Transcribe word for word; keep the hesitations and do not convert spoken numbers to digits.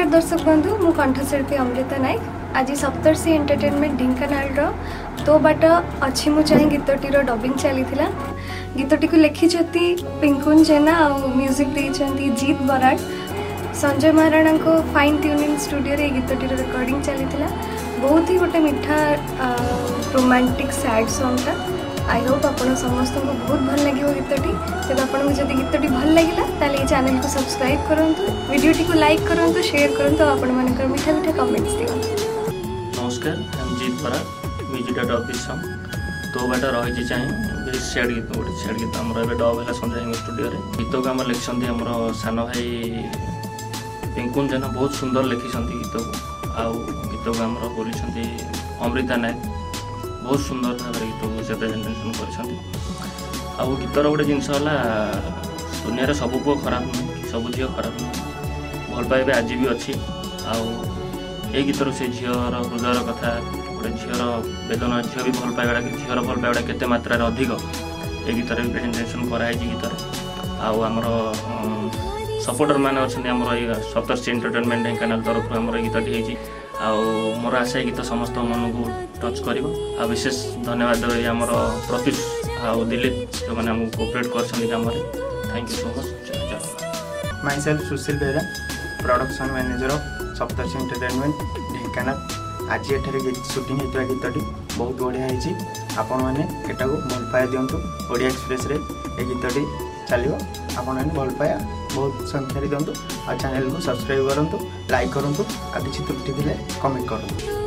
नमस्कार दर्शक बंधु मु कंठशिल्पी अमृता नायक आज सप्तर्षि एंटरटेनमेंट ढेंकानाल तो बाट अच्छी मु चाहे गीतटी डबिंग चली गीतटी को लिखि पिंकुन जेना और म्यूजिक देइछंती जीत बराड़ संजय महाराणा को फाइन ट्यूनिंग स्टूडियो रे गीतटी रिकॉर्डिंग चली बहुत ही गोटे मीठा रोमांटिक सैड सॉन्ग टा आई होप आप समस्त को बहुत भल लगे गीतटी जब आपको जब गीतटी भल लगे ताले चैनल को सब्सक्राइब करूँ वीडियोटी को लाइक करूँ शेयर करूँ आपण मान मीठा मीठा कमेंट्स दिखाँ। नमस्कार हम जीत बरा म्यूजिक डबिंग सॉन्ग तो बाट रही चाहिए सैड गीत गोटे सैड गीत आम डब है संजय स्टूडियो गीत को आम लिखिं आम सान भाई पिंकुन जेना बहुत सुंदर लिखिं गीत को आउ गीत को आम बोली अमृता नायक बहुत सुंदर भाव गीत को से प्रेजेंटेशन कर गीतर गोटे जिनस दुनिया सब पुओ खराब नुह सब झील खराब नुह भल पाइबे आज भी अच्छी आई गीतर से झीर हृदय कथा गोटे झीर वेदना झील भी भल पाइबा झीर भल पाइबा केते मात्रा अधिक ये गीतर भी प्रेजेंटेशन कराई गीतर आमर सपोर्टर मैंने अच्छा सप्तर्षि एंटरटेनमेंट ढेंकानाल तरफ आम गीतटी मोर आशा गीत समस्त मन को टच कर विशेष धन्यवाद देवी आम प्रत्युष आउ दिलीप जो मैंने आमको कोऑपरेट कर काम thank you so much. Myself Sushil Behera production manager of Saptarshi entertainment Dhenkanal आज एठारे शूटिंग होता गीतटी बहुत बढ़िया होती आपण मैंने एटा को भल पाया दिंतु ओडिया एक्सप्रेस रे ए गीतटी चलो आपण मैंने भल पाया बहुत संख्यार दिंतु और चैनल को सब्सक्राइब करूँ लाइक करूँ आ किसी त्रुटि थे कमेंट करूँ।